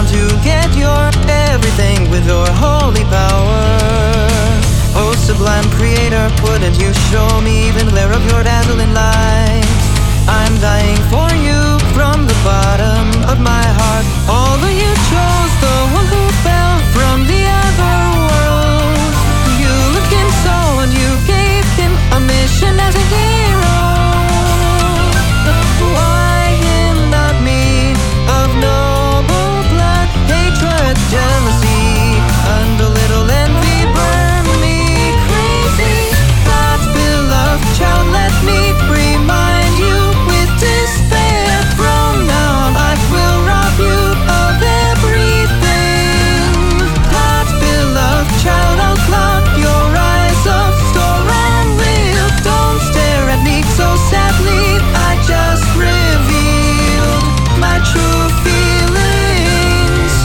bound to get your everything with your holy power. Oh sublime creator, wouldn't you show me the glare of your dazzling light? I'm dying for you from the bottom of my heart. Although you chose the one who fell from the other world, you loved him so and you gave him a mission as a hero. Why him, not me, of noble blood? Hatred, jealousy, and a little envy burn me crazy. God's beloved child, let me remind you with despair. From now on I will rob you of everything. God's beloved child, I'll cloud your eyes of store and will. Don't stare at me so sadly, I just revealed my true feelings.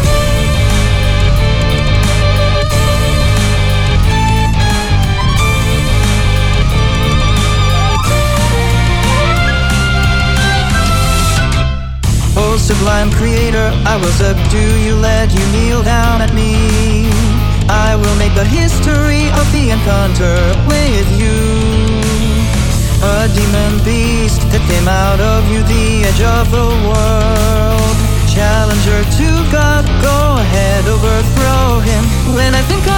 Oh sublime creator, I will subdue you, let you kneel down at me. I will make the history of the encounter with you. A demon beast that came out of you, the edge of the world. Challenger to God, go ahead, overthrow him. When I think